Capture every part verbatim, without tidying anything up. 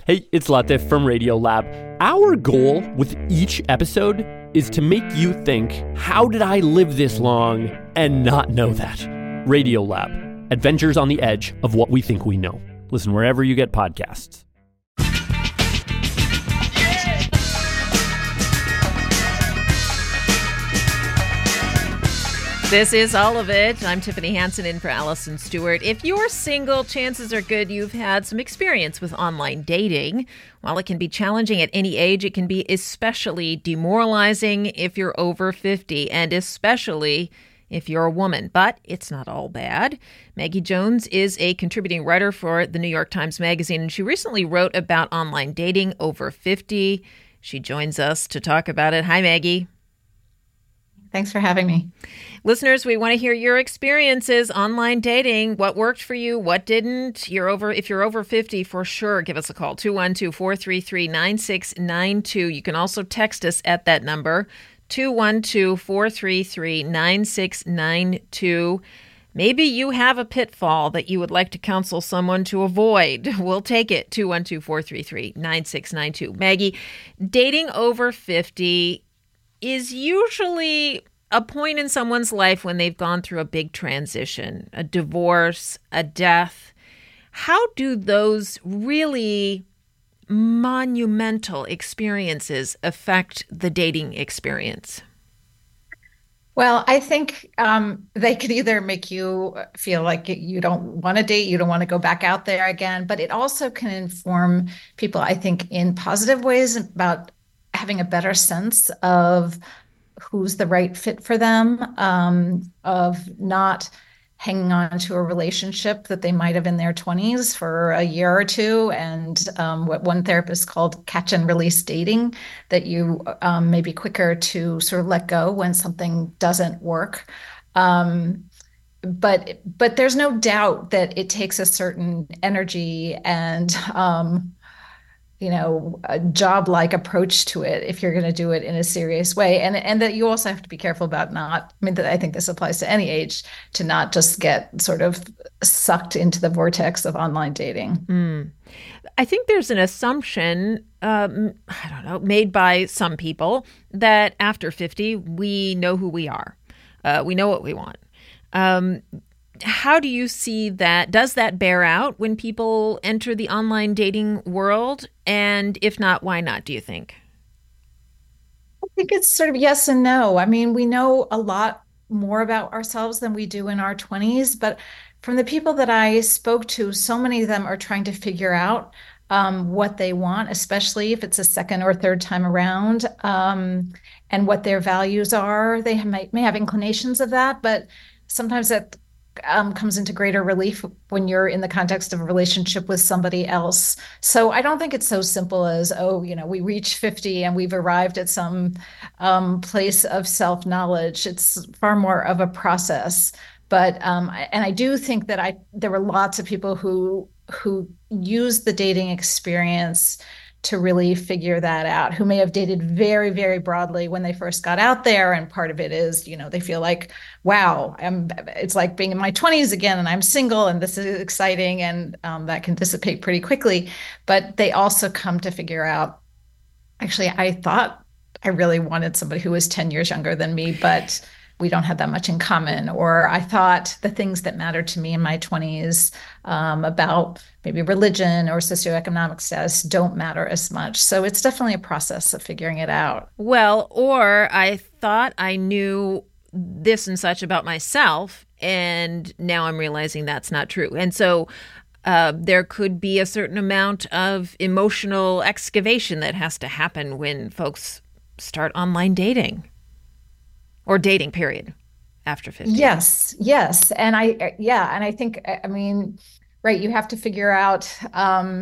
Hey, it's Latif from Radiolab. Our goal with each episode is to make you think, how did I live this long and not know that? Radiolab, adventures on the edge of what we think we know. Listen wherever you get podcasts. This is All of It. I'm Tiffany Hansen in for Allison Stewart. If you're single, chances are good you've had some experience with online dating. While it can be challenging at any age, it can be especially demoralizing if you're over fifty, and especially if you're a woman. But it's not all bad. Maggie Jones is a contributing writer for the New York Times Magazine, and she recently wrote about online dating over fifty. She joins us to talk about it. Hi, Maggie. Thanks for having me. Listeners, we want to hear your experiences online dating. What worked for you? What didn't? You're over. If you're over fifty, for sure, give us a call, two one two, four three three, nine six nine two. You can also text us at that number, two one two, four three three, nine six nine two. Maybe you have a pitfall that you would like to counsel someone to avoid. We'll take it, two one two, four three three, nine six nine two. Maggie, dating over fifty is usually a point in someone's life when they've gone through a big transition, a divorce, a death. How do those really monumental experiences affect the dating experience? Well, I think um, they could either make you feel like you don't want to date, you don't want to go back out there again, but it also can inform people, I think, in positive ways about having a better sense of who's the right fit for them, um, of not hanging on to a relationship that they might have in their twenties for a year or two, and um, what one therapist called catch and release dating, that you um, may be quicker to sort of let go when something doesn't work. Um, but but there's no doubt that it takes a certain energy and um, you know, a job-like approach to it if you're going to do it in a serious way. And and that you also have to be careful about not, I mean, that I think this applies to any age, to not just get sort of sucked into the vortex of online dating. Mm. I think there's an assumption, um, I don't know, made by some people that after fifty, we know who we are. Uh, we know what we want. Um How do you see that? Does that bear out when people enter the online dating world? And if not, why not, do you think? I think it's sort of yes and no. I mean, we know a lot more about ourselves than we do in our twenties, but from the people that I spoke to, so many of them are trying to figure out um, what they want, especially if it's a second or third time around, um, and what their values are. They may, may have inclinations of that, but sometimes that Um, comes into greater relief when you're in the context of a relationship with somebody else. So I don't think it's so simple as, oh, you know, we reach fifty and we've arrived at some um, place of self-knowledge. It's far more of a process. But um, and I do think that I there were lots of people who who used the dating experience to really figure that out, who may have dated very, very broadly when they first got out there. And part of it is, you know, they feel like, wow, I'm, it's like being in my twenties again, and I'm single, and this is exciting, and um, that can dissipate pretty quickly. But they also come to figure out, actually, I thought I really wanted somebody who was ten years younger than me, but we don't have that much in common. Or I thought the things that mattered to me in my twenties um, about maybe religion or socioeconomic status don't matter as much. So it's definitely a process of figuring it out. Well, or I thought I knew this and such about myself, and now I'm realizing that's not true. And so uh, there could be a certain amount of emotional excavation that has to happen when folks start online dating. Or dating, period, after fifty. Yes, yes. And I, yeah, and I think, I mean, right, you have to figure out um,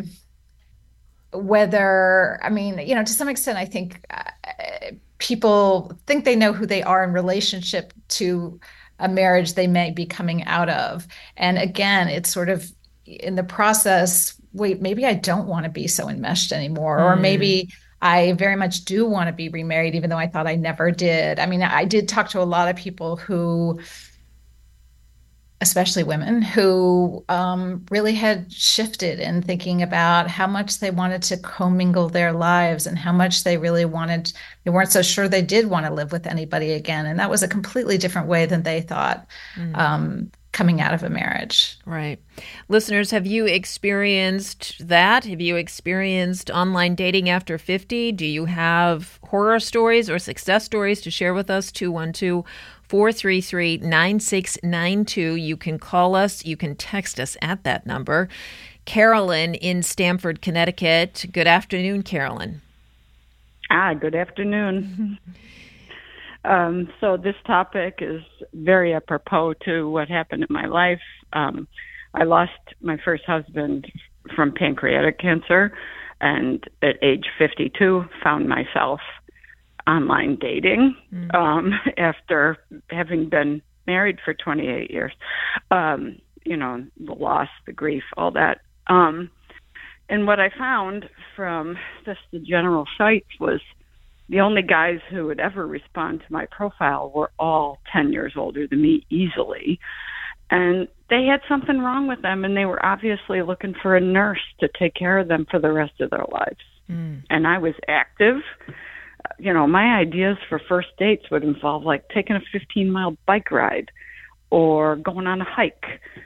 whether, I mean, you know, to some extent, I think uh, people think they know who they are in relationship to a marriage they may be coming out of. And again, it's sort of in the process, wait, maybe I don't want to be so enmeshed anymore, mm. or maybe I very much do want to be remarried, even though I thought I never did. I mean, I did talk to a lot of people who especially women, who um, really had shifted in thinking about how much they wanted to commingle their lives and how much they really wanted, they weren't so sure they did want to live with anybody again. And that was a completely different way than they thought mm. um, coming out of a marriage. Right. Listeners, have you experienced that? Have you experienced online dating after fifty? Do you have horror stories or success stories to share with us? two one two, four three three, nine six nine two. You can call us. You can text us at that number. Carolyn in Stamford, Connecticut. Good afternoon, Carolyn. Ah, good afternoon. Um, so this topic is very apropos to what happened in my life. Um, I lost my first husband from pancreatic cancer, and at age fifty-two, found myself online dating mm. um, after having been married for twenty-eight years. Um, you know, the loss, the grief, all that. Um, and what I found from just the general sites was the only guys who would ever respond to my profile were all ten years older than me easily. And they had something wrong with them, and they were obviously looking for a nurse to take care of them for the rest of their lives. Mm. And I was active. You know, my ideas for first dates would involve like taking a fifteen-mile bike ride or going on a hike,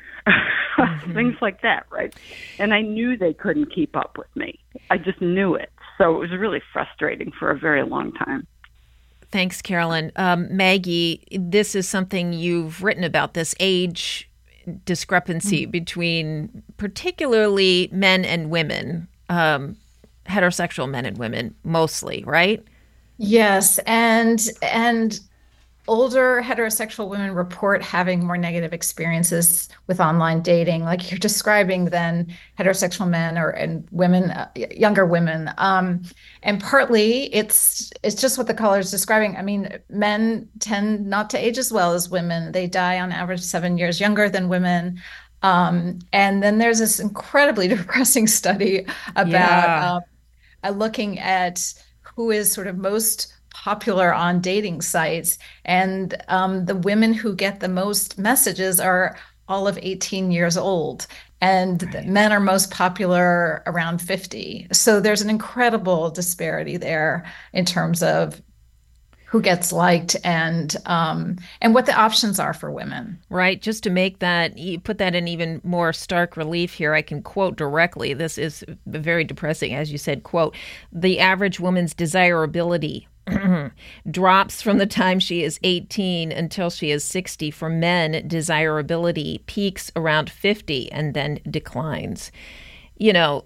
mm-hmm. things like that, right? And I knew they couldn't keep up with me. I just knew it. So it was really frustrating for a very long time. Thanks, Carolyn. Um, Maggie, this is something you've written about, this age discrepancy mm-hmm. between particularly men and women, um, heterosexual men and women mostly, right? Yes, and and older heterosexual women report having more negative experiences with online dating, like you're describing, than heterosexual men or and women, uh, younger women. Um, and partly it's it's just what the caller is describing. I mean, men tend not to age as well as women. They die on average seven years younger than women. Um, and then there's this incredibly depressing study about yeah. uh, looking at who is sort of most popular on dating sites. And um, the women who get the most messages are all of eighteen years old. And right. men are most popular around fifty. So there's an incredible disparity there in terms of who gets liked and um, and what the options are for women. Right. Just to make that, you put that in even more stark relief here, I can quote directly. This is very depressing, as you said, quote, "The average woman's desirability drops from the time she is eighteen until she is sixty. For men, desirability peaks around fifty and then declines." You know,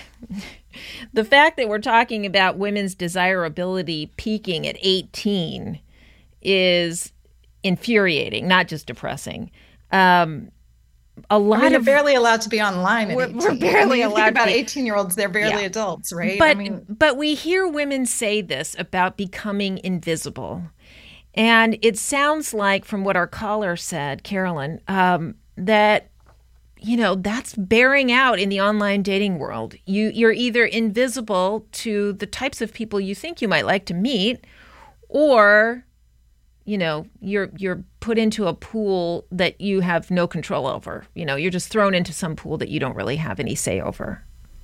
the fact that we're talking about women's desirability peaking at eighteen is infuriating, not just depressing. Um, a lot I mean, of they're barely allowed to be online. At we're, eighteen. we're barely I mean, allowed. Think about to be, eighteen-year-olds; they're barely yeah. adults, right? But I mean, but we hear women say this about becoming invisible, and it sounds like, from what our caller said, Carolyn, um, that. You know, that's bearing out in the online dating world. You, you're either invisible to the types of people you think you might like to meet, or, you know, you're you're put into a pool that you have no control over. You know, you're just thrown into some pool that you don't really have any say over.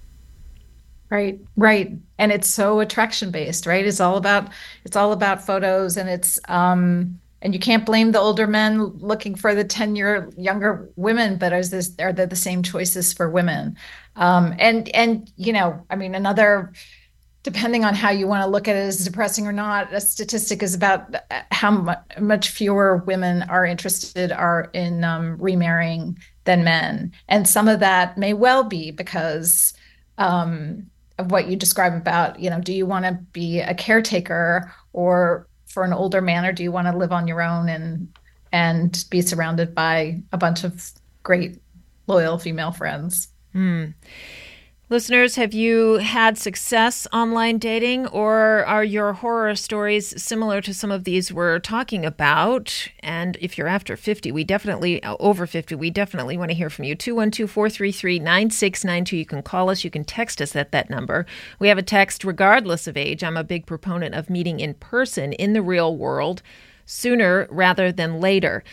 Right, right. And it's so attraction based, right? It's all about it's all about photos, and it's um and you can't blame the older men looking for the ten-year younger women, but is this, are there the same choices for women? Um, and, and you know, I mean, another, depending on how you want to look at it as depressing or not, a statistic is about how much, much fewer women are interested are in um, remarrying than men. And some of that may well be because um, of what you describe about, you know, do you want to be a caretaker or for an older man, or do you want to live on your own and and be surrounded by a bunch of great, loyal female friends? Mm. Listeners, have you had success online dating, or are your horror stories similar to some of these we're talking about? And if you're after fifty, we definitely, over fifty, we definitely want to hear from you. two one two, four three three, nine six nine two. You can call us. You can text us at that number. We have a text regardless of age. I'm a big proponent of meeting in person in the real world sooner rather than later.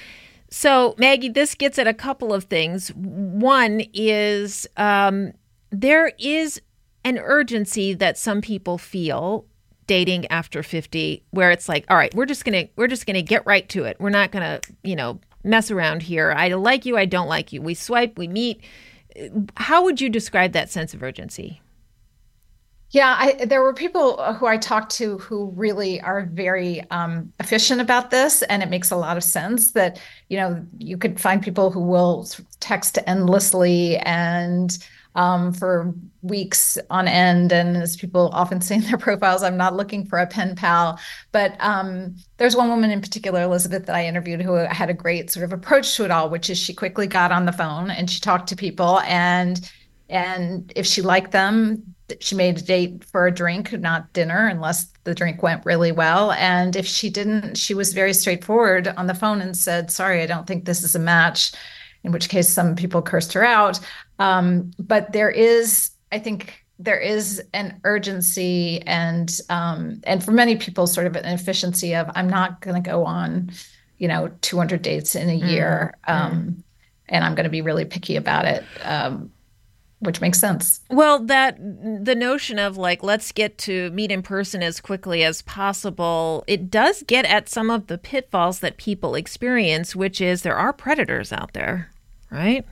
So, Maggie, this gets at a couple of things. One is um, there is an urgency that some people feel dating after fifty, where it's like, all right, we're just gonna we're just gonna get right to it. We're not gonna, you know, mess around here. I like you, I don't like you. We swipe, we meet. How would you describe that sense of urgency? Yeah, I, there were people who I talked to who really are very um, efficient about this, and it makes a lot of sense that, you know, you could find people who will text endlessly and um, for weeks on end. And as people often say in their profiles, I'm not looking for a pen pal. But um, there's one woman in particular, Elizabeth, that I interviewed who had a great sort of approach to it all, which is she quickly got on the phone and she talked to people, and and if she liked them, she made a date for a drink, not dinner, unless the drink went really well. And if she didn't, she was very straightforward on the phone and said, sorry, I don't think this is a match, in which case some people cursed her out. Um, but there is, I think there is an urgency and, um, and for many people, sort of an efficiency of, I'm not going to go on, you know, two hundred dates in a year. Mm. Um, and I'm going to be really picky about it. Um, Which makes sense. Well, that the notion of like, let's get to meet in person as quickly as possible, it does get at some of the pitfalls that people experience, which is there are predators out there, right?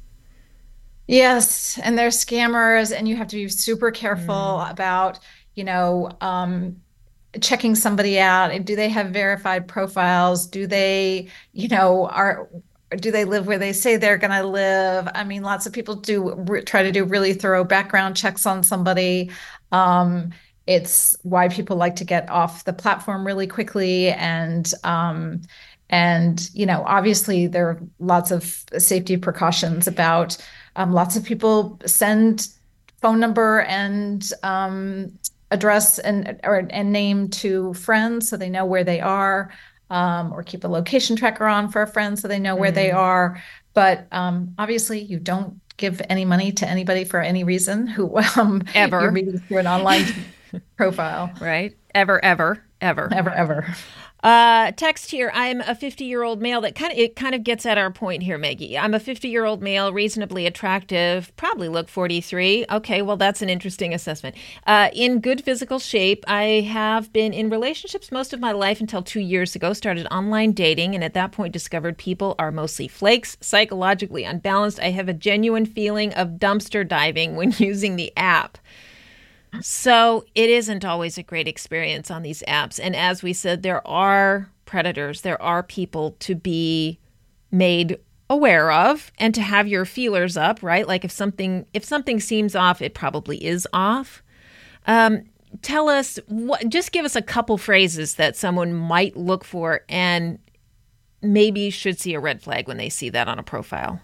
Yes, and they're scammers, and you have to be super careful mm. about, you know, um, checking somebody out. Do they have verified profiles? Do they, you know, are... do they live where they say they're going to live? I mean, lots of people do re- try to do really thorough background checks on somebody. Um, it's why people like to get off the platform really quickly. And, um, and you know, obviously there are lots of safety precautions about um, lots of people send phone number and um, address and, or, and name to friends so they know where they are. Um, or keep a location tracker on for a friend so they know where mm. they are. But um, obviously, you don't give any money to anybody for any reason who um, ever you're meeting through an online profile. Right. Ever, ever, ever. Ever, ever. Uh, text here. I'm a fifty-year-old male. That kind of it kind of gets at our point here, Maggie. I'm a fifty-year-old male, reasonably attractive, probably look forty-three. Okay, well, that's an interesting assessment. Uh, in good physical shape. I have been in relationships most of my life until two years ago. Started online dating, and at that point discovered people are mostly flakes, psychologically unbalanced. I have a genuine feeling of dumpster diving when using the app. So it isn't always a great experience on these apps. And as we said, there are predators. There are people to be made aware of and to have your feelers up, right? Like if something if something seems off, it probably is off. Um, tell us, what, just give us a couple phrases that someone might look for and maybe should see a red flag when they see that on a profile.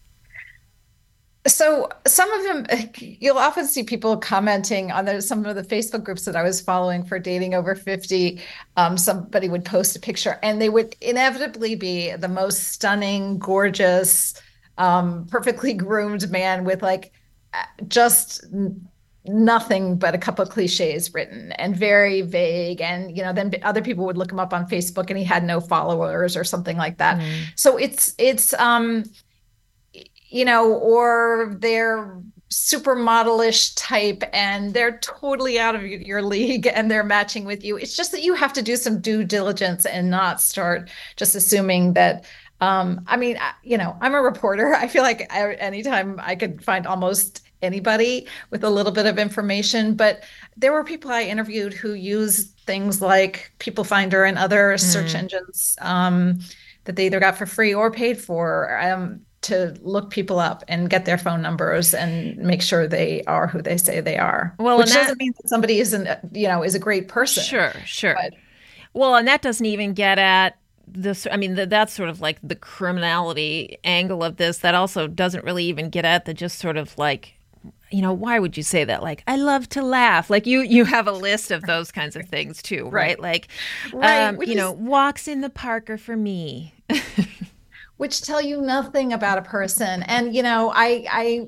So some of them, you'll often see people commenting on the, some of the Facebook groups that I was following for dating over fifty. Um, somebody would post a picture and they would inevitably be the most stunning, gorgeous, um, perfectly groomed man with like just nothing but a couple of cliches written and very vague. And, you know, then other people would look him up on Facebook and he had no followers or something like that. Mm. So it's, it's, um, you know, or they're supermodelish type and they're totally out of your league and they're matching with you. It's just that you have to do some due diligence and not start just assuming that, um, I mean, you know, I'm a reporter. I feel like I, anytime I could find almost anybody with a little bit of information, but there were people I interviewed who used things like People Finder and other mm. search engines um, that they either got for free or paid for. Um, to look people up and get their phone numbers and make sure they are who they say they are. Well, which that, doesn't mean that somebody isn't, you know, is a great person. Sure, sure. But, well, and that doesn't even get at this. I mean, the, that's sort of like the criminality angle of this. That also doesn't really even get at the just sort of like, you know, why would you say that? Like, I love to laugh. Like you, you have a list of those kinds of things too, right? right. Like, right. Um, you is- know, walks in the park are for me. Which tell you nothing about a person. And, you know, I, I,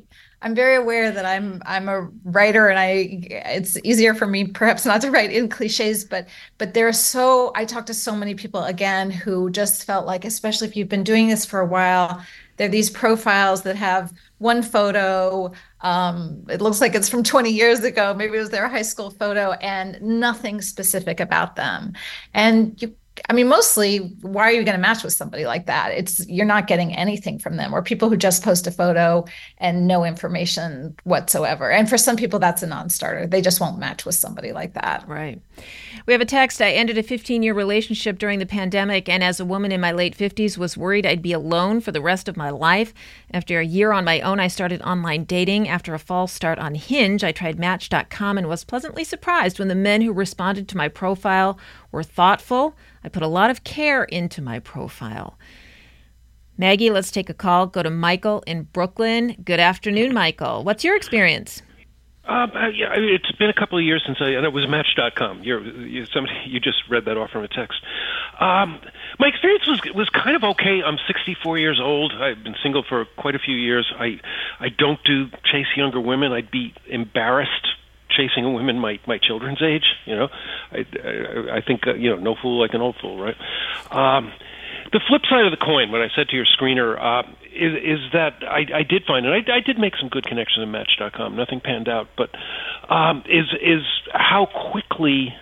I'm very aware that I'm I'm a writer, and I it's easier for me perhaps not to write in cliches, but but there are so I talk to so many people again who just felt like, especially if you've been doing this for a while, there are these profiles that have one photo. Um, it looks like it's from twenty years ago. Maybe it was their high school photo, and nothing specific about them. And you I mean, mostly, why are you going to match with somebody like that? It's you're not getting anything from them, or people who just post a photo and no information whatsoever. And for some people, that's a non-starter. They just won't match with somebody like that. Right. We have a text. I ended a fifteen-year relationship during the pandemic, and as a woman in my late fifties, was worried I'd be alone for the rest of my life. After a year on my own, I started online dating. After a false start on Hinge, I tried Match dot com and was pleasantly surprised when the men who responded to my profile were thoughtful. I put a lot of care into my profile. Maggie, let's take a call. Go to Michael in Brooklyn. Good afternoon, Michael. What's your experience? Um, uh, yeah, I mean, it's been a couple of years since I, and it was Match dot com. You're, you, somebody, you just read that off from a text. Um, my experience was was kind of okay. I'm sixty-four years old. I've been single for quite a few years. I I don't do chase younger women. I'd be embarrassed chasing women my, my children's age. You know, I, I, I think, uh, you know, no fool like an old fool, right? Um, the flip side of the coin, what I said to your screener, uh, is, is that I, I did find, and I, I did make some good connections in Match dot com. Nothing panned out, but um, is is how quickly,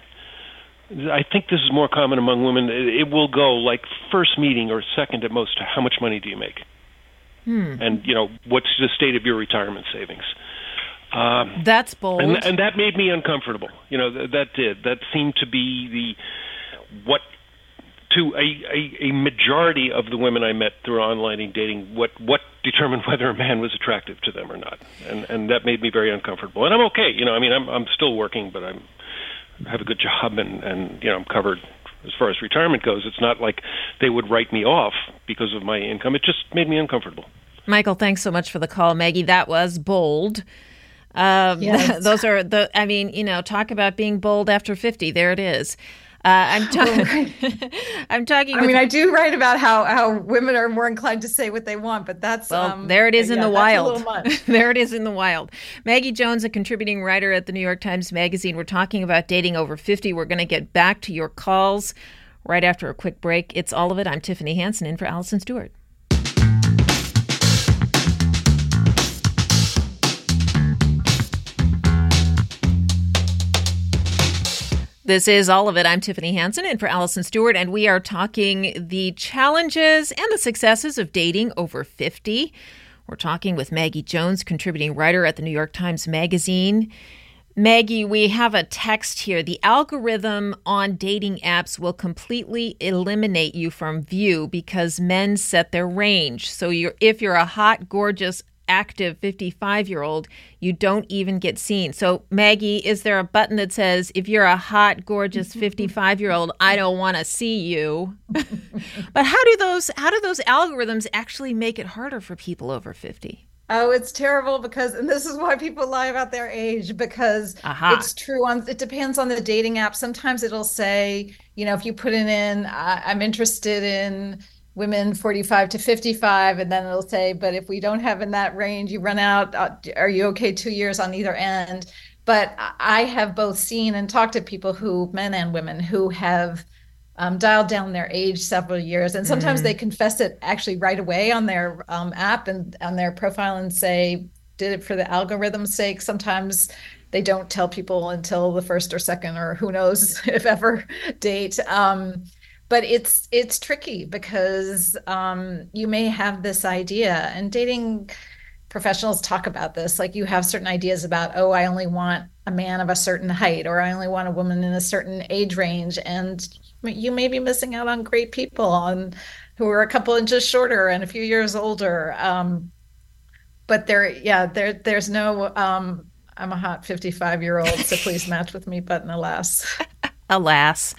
I think this is more common among women, it, it will go like first meeting or second at most, how much money do you make? Hmm. And, you know, what's the state of your retirement savings? Um, That's bold. And, and that made me uncomfortable. You know, th- that did. That seemed to be the, what, to a, a, a majority of the women I met through online dating, what, what determined whether a man was attractive to them or not. And and that made me very uncomfortable. And I'm okay. You know, I mean, I'm I'm still working, but I'm I have a good job, and, and, you know, I'm covered as far as retirement goes. It's not like they would write me off because of my income. It just made me uncomfortable. Michael, thanks so much for the call. Maggie, that was bold. Um, yes. Those are the, I mean, you know, talk about being bold after fifty. There it is. Uh, I'm talking. I'm talking. I with, mean, I do write about how, how women are more inclined to say what they want, but that's well, um, there it is in yeah, the wild. much. There it is in the wild. Maggie Jones, a contributing writer at the New York Times Magazine. We're talking about dating over fifty. We're going to get back to your calls right after a quick break. It's All of It. I'm Tiffany Hansen, in for Allison Stewart. This is All of It. I'm Tiffany Hansen, in for Allison Stewart, and we are talking the challenges and the successes of dating over fifty. We're talking with Maggie Jones, contributing writer at the New York Times Magazine. Maggie, we have a text here. The algorithm on dating apps will completely eliminate you from view because men set their range. So you're, if you're a hot, gorgeous, active fifty-five-year-old, you don't even get seen. So, Maggie, is there a button that says, if you're a hot, gorgeous fifty-five-year-old, I don't want to see you? But how do those how do those algorithms actually make it harder for people over fifty? Oh, it's terrible because, and this is why people lie about their age, because Aha. It's true. On it depends on the dating app. Sometimes it'll say, you know, if you put it in, I, I'm interested in women forty-five to fifty-five, and then it'll say, but if we don't have in that range, you run out, uh, are you okay two years on either end? But I have both seen and talked to people who, men and women, who have um, dialed down their age several years. And sometimes mm. they confess it actually right away on their um, app and on their profile and say, did it for the algorithm's sake. Sometimes they don't tell people until the first or second, or who knows if ever, date. Um, But it's it's tricky because um, you may have this idea, and dating professionals talk about this, like you have certain ideas about, oh, I only want a man of a certain height, or I only want a woman in a certain age range. And you may be missing out on great people on who are a couple inches shorter and a few years older. Um, but there, yeah, there there's no, um, I'm a hot fifty-five-year-old, so please match with me button, alas. Alas.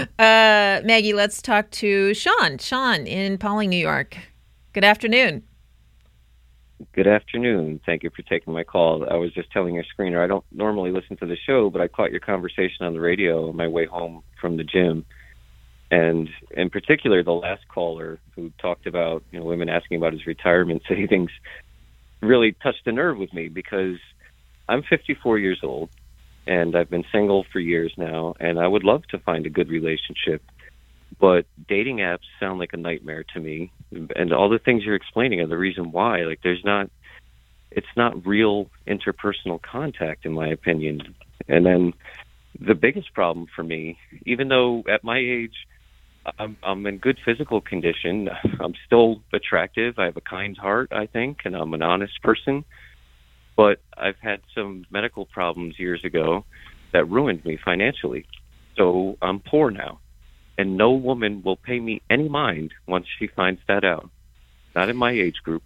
Uh, Maggie, let's talk to Sean. Sean in Pawling, New York. Good afternoon. Good afternoon. Thank you for taking my call. I was just telling your screener, I don't normally listen to the show, but I caught your conversation on the radio on my way home from the gym. And in particular, the last caller who talked about, you know, women asking about his retirement savings. really touched a nerve with me because I'm fifty-four years old and I've been single for years now, and I would love to find a good relationship. But dating apps sound like a nightmare to me. And all the things you're explaining are the reason why. Like, there's not, it's not real interpersonal contact, in my opinion. And then the biggest problem for me, even though at my age, I'm, I'm in good physical condition, I'm still attractive. I have a kind heart, I think, and I'm an honest person. But I've had some medical problems years ago that ruined me financially. So I'm poor now. And no woman will pay me any mind once she finds that out. Not in my age group.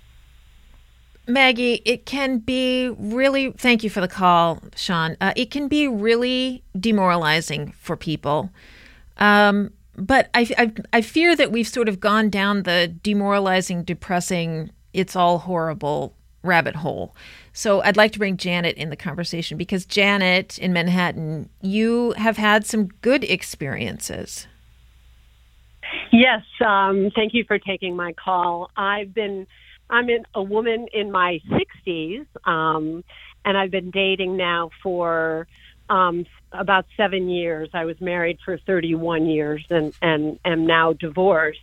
Maggie, it can be really, thank you for the call, Sean. Uh, it can be really demoralizing for people. Um, but I, I, I fear that we've sort of gone down the demoralizing, depressing, it's all horrible rabbit hole. So I'd like to bring Janet in the conversation because Janet in Manhattan, you have had some good experiences. Yes, um, thank you for taking my call. I've been, I'm in, a woman in my sixties, um, and I've been dating now for um, about seven years. I was married for thirty-one years and, and am now divorced.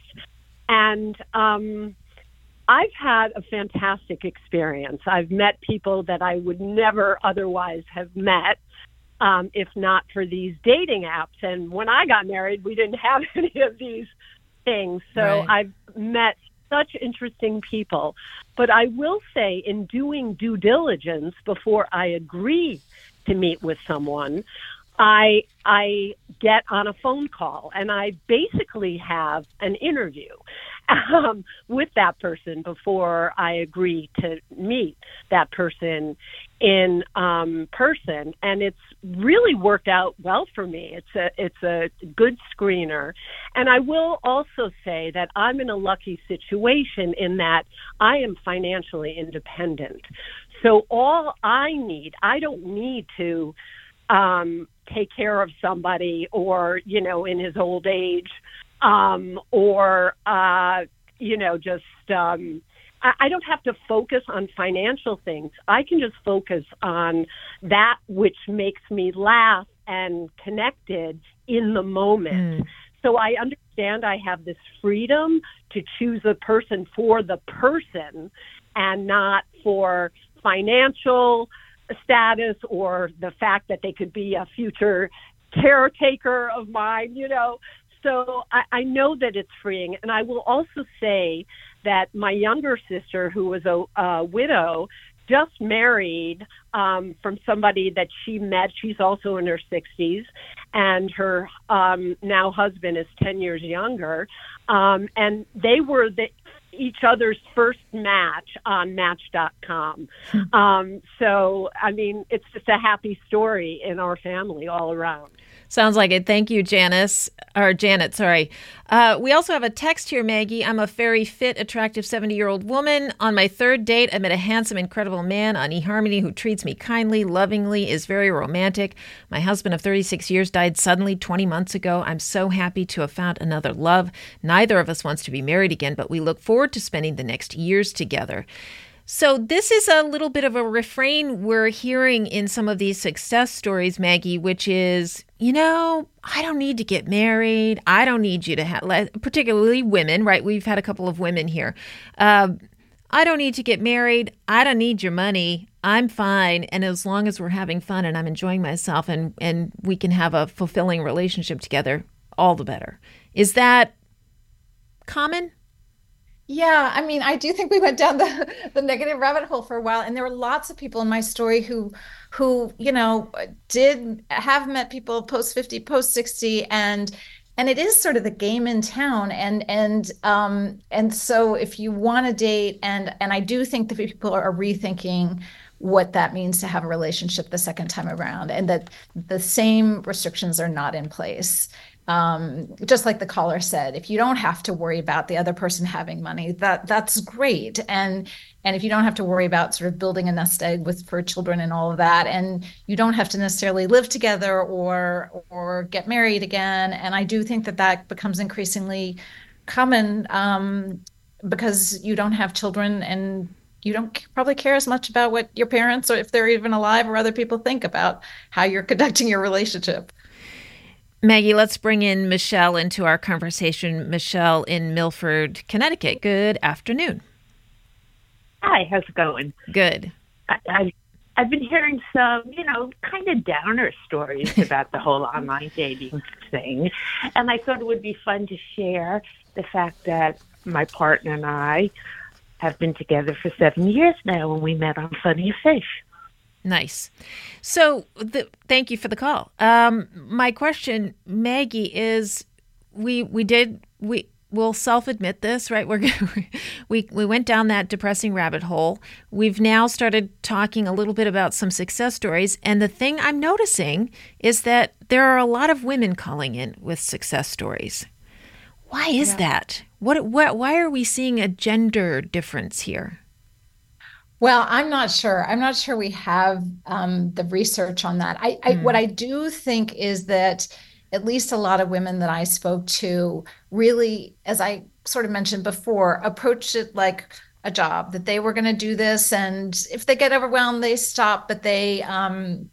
And um, I've had a fantastic experience. I've met people that I would never otherwise have met um, if not for these dating apps. And when I got married, we didn't have any of these things. So right. I've met such interesting people. But I will say, in doing due diligence before I agree to meet with someone, I I get on a phone call and I basically have an interview um, with that person before I agree to meet that person in um, person, and it's really worked out well for me. It's a it's a good screener, and I will also say that I'm in a lucky situation in that I am financially independent. So all I need, I don't need to um, take care of somebody, or you know, in his old age, um, or uh, you know, just. Um, I don't have to focus on financial things. I can just focus on that which makes me laugh and connected in the moment. Mm. So I understand I have this freedom to choose a person for the person and not for financial status or the fact that they could be a future caretaker of mine, you know. So I, I know that it's freeing. And I will also say that my younger sister, who was a, a widow, just married um, from somebody that she met. She's also in her sixties, and her um, now husband is ten years younger. Um, and they were the, each other's first match on Match dot com. um, so, I mean, it's just a happy story in our family all around. Sounds like it. Thank you, Janice, or Janet, sorry. Uh, we also have a text here, Maggie. I'm a very fit, attractive seventy-year-old woman. On my third date, I met a handsome, incredible man on eHarmony who treats me kindly, lovingly, is very romantic. My husband of thirty-six years died suddenly twenty months ago. I'm so happy to have found another love. Neither of us wants to be married again, but we look forward to spending the next years together. So this is a little bit of a refrain we're hearing in some of these success stories, Maggie, which is, you know, I don't need to get married. I don't need you to have, particularly women, right? We've had a couple of women here. Uh, I don't need to get married. I don't need your money. I'm fine. And as long as we're having fun and I'm enjoying myself and, and we can have a fulfilling relationship together, all the better. Is that common? Yeah, I mean, I do think we went down the, the negative rabbit hole for a while, and there were lots of people in my story who, who, you know, did have met people post fifty, post sixty, and and it is sort of the game in town, and and um and so if you want to date, and and I do think that people are rethinking what that means to have a relationship the second time around, and that the same restrictions are not in place. Um, just like the caller said, if you don't have to worry about the other person having money, that that's great. And and if you don't have to worry about sort of building a nest egg with for children and all of that, and you don't have to necessarily live together or or get married again. And I do think that that becomes increasingly common um, because you don't have children and you don't probably care as much about what your parents, or if they're even alive, or other people think about how you're conducting your relationship. Maggie, let's bring in Michelle into our conversation. Michelle in Milford, Connecticut. Good afternoon. Hi, how's it going? Good. I, I, I've been hearing some, you know, kind of downer stories about the whole online dating thing. And I thought it would be fun to share the fact that my partner and I have been together for seven years now, and we met on Funny a Fish. Nice. So the, thank you for the call. Um, my question, Maggie, is we we did we will self-admit this, right? We're we we went down that depressing rabbit hole. We've now started talking a little bit about some success stories, and the thing I'm noticing is that there are a lot of women calling in with success stories. Why is yeah. that? What what why are we seeing a gender difference here? Well, I'm not sure. I'm not sure we have um, the research on that. I, I mm. What I do think is that at least a lot of women that I spoke to really, as I sort of mentioned before, approached it like a job, that they were going to do this, and if they get overwhelmed, they stop. But they um,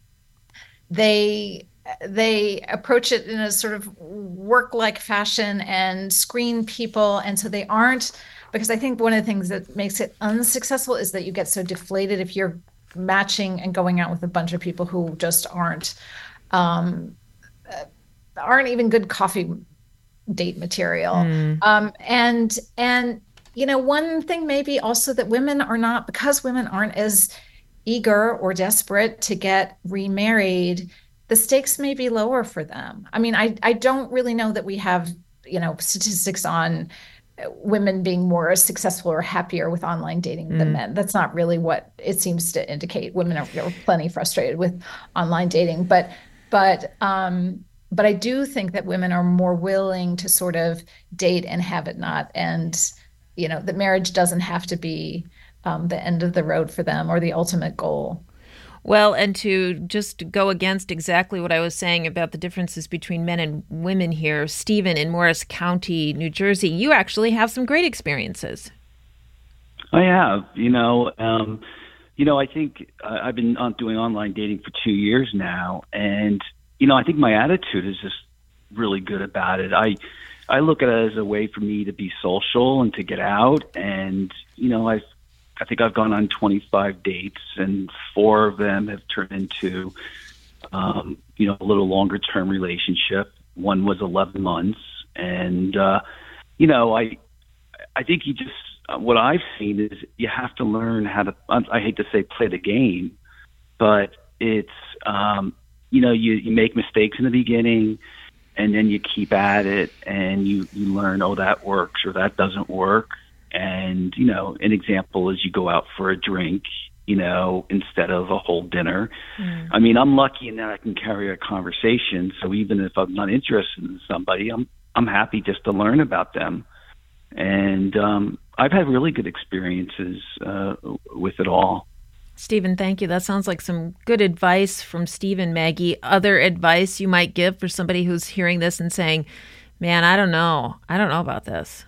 they they approach it in a sort of work-like fashion and screen people, and so they aren't. Because I think one of the things that makes it unsuccessful is that you get so deflated if you're matching and going out with a bunch of people who just aren't um, aren't even good coffee date material. Mm. Um, and and you know, one thing maybe also that women are not, because women aren't as eager or desperate to get remarried, the stakes may be lower for them. I mean, I I don't really know that we have, you know, statistics on women being more successful or happier with online dating mm. than men. That's not really what it seems to indicate. Women are, are plenty frustrated with online dating, but but um, but I do think that women are more willing to sort of date and have it not, and you know, that marriage doesn't have to be um, the end of the road for them or the ultimate goal. Well, and to just go against exactly what I was saying about the differences between men and women here, Stephen in Morris County, New Jersey, you actually have some great experiences. I have. You know, um, you know, I think uh, I've been on, doing online dating for two years now, and you know, I think my attitude is just really good about it. I I look at it as a way for me to be social and to get out, and you know, I've I think I've gone on twenty-five dates, and four of them have turned into, um, you know, a little longer term relationship. One was eleven months. And, uh, you know, I, I think you just, uh, what I've seen is you have to learn how to, I hate to say play the game, but it's, um, you know, you, you make mistakes in the beginning, and then you keep at it, and you, you learn, oh, that works or that doesn't work. And, you know, an example is you go out for a drink, you know, instead of a whole dinner. Mm. I mean, I'm lucky in that I can carry a conversation. So even if I'm not interested in somebody, I'm I'm happy just to learn about them. And um, I've had really good experiences uh, with it all. Stephen, thank you. That sounds like some good advice from Stephen. Maggie, other advice you might give for somebody who's hearing this and saying, man, I don't know. I don't know about this.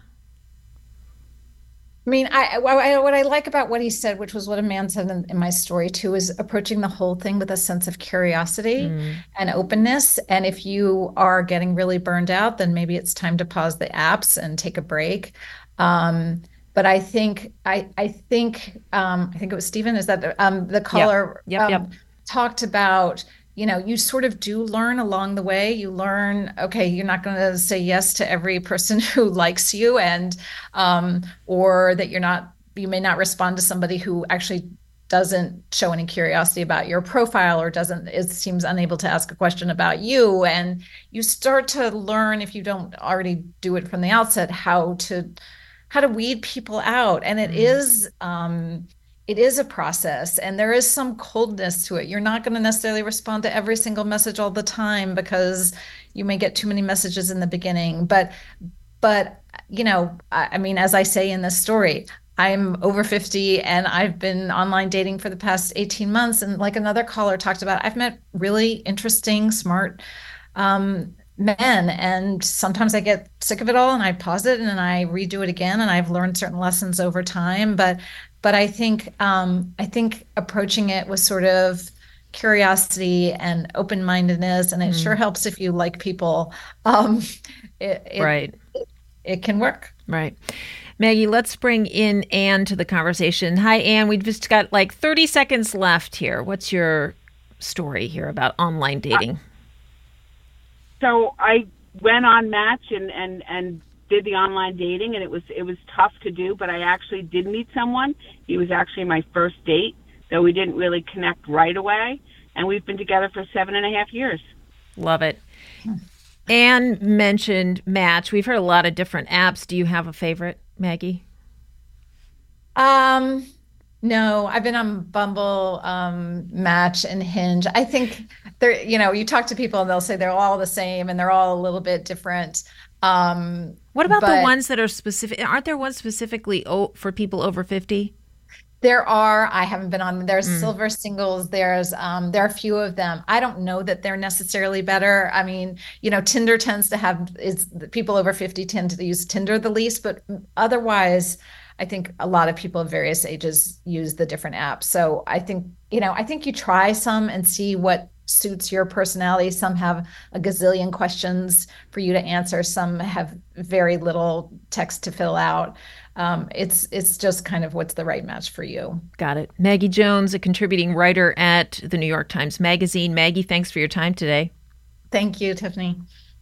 I mean, I, I, what I like about what he said, which was what a man said in, in my story too, is approaching the whole thing with a sense of curiosity mm. and openness. And if you are getting really burned out, then maybe it's time to pause the apps and take a break. Um, but I think, I, I think, um, I think it was Stephen, is that um, the caller yep. Yep, um, yep. talked about, you know, you sort of do learn along the way. You learn, okay, you're not going to say yes to every person who likes you, and um, or that you're not, you may not respond to somebody who actually doesn't show any curiosity about your profile, or doesn't, it seems unable to ask a question about you. And you start to learn, if you don't already do it from the outset, how to how to weed people out. And it mm. is. Um, It is a process, and there is some coldness to it. You're not going to necessarily respond to every single message all the time, because you may get too many messages in the beginning. But, but you know, I, I mean, as I say in this story, I'm over fifty, and I've been online dating for the past eighteen months. And like another caller talked about, I've met really interesting, smart um, men. And sometimes I get sick of it all, and I pause it, and then I redo it again. And I've learned certain lessons over time. But But I think um, I think approaching it with sort of curiosity and open-mindedness, and it mm. sure helps if you like people. Um, it, it, right. It, it can work. Right. Maggie, let's bring in Anne to the conversation. Hi, Anne. We've just got like thirty seconds left here. What's your story here about online dating? So I went on Match and, and, and did the online dating, and it was it was tough to do, but I actually did meet someone. He was actually my first date, though we didn't really connect right away, and we've been together for seven and a half years. Love it. Anne mentioned Match. We've heard a lot of different apps. Do you have a favorite, Maggie? Um, no, I've been on Bumble, um, Match, and Hinge. I think they're, you know, you talk to people and they'll say they're all the same and they're all a little bit different. Um, what about but the ones that are specific? Aren't there ones specifically for people over fifty? There are. I haven't been on. There's mm. Silver Singles. There's um, there are a few of them. I don't know that they're necessarily better. I mean, you know, Tinder tends to have is people over fifty tend to use Tinder the least, but otherwise, I think a lot of people of various ages use the different apps. So I think you know, I think you try some and see what suits your personality. Some have a gazillion questions for you to answer. Some have very little text to fill out. Um, it's it's just kind of what's the right match for you. Got it. Maggie Jones, a contributing writer at the New York Times Magazine. Maggie, thanks for your time today. Thank you, Tiffany.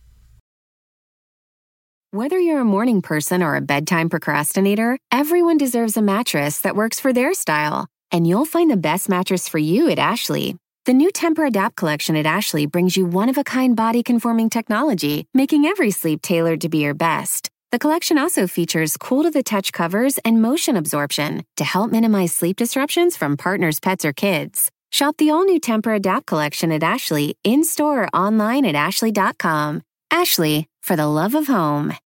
Whether you're a morning person or a bedtime procrastinator, everyone deserves a mattress that works for their style. And you'll find the best mattress for you at Ashley. The new Tempur-Adapt collection at Ashley brings you one-of-a-kind body-conforming technology, making every sleep tailored to be your best. The collection also features cool-to-the-touch covers and motion absorption to help minimize sleep disruptions from partners, pets, or kids. Shop the all-new Tempur-Adapt collection at Ashley, in-store or online at ashley dot com. Ashley, for the love of home.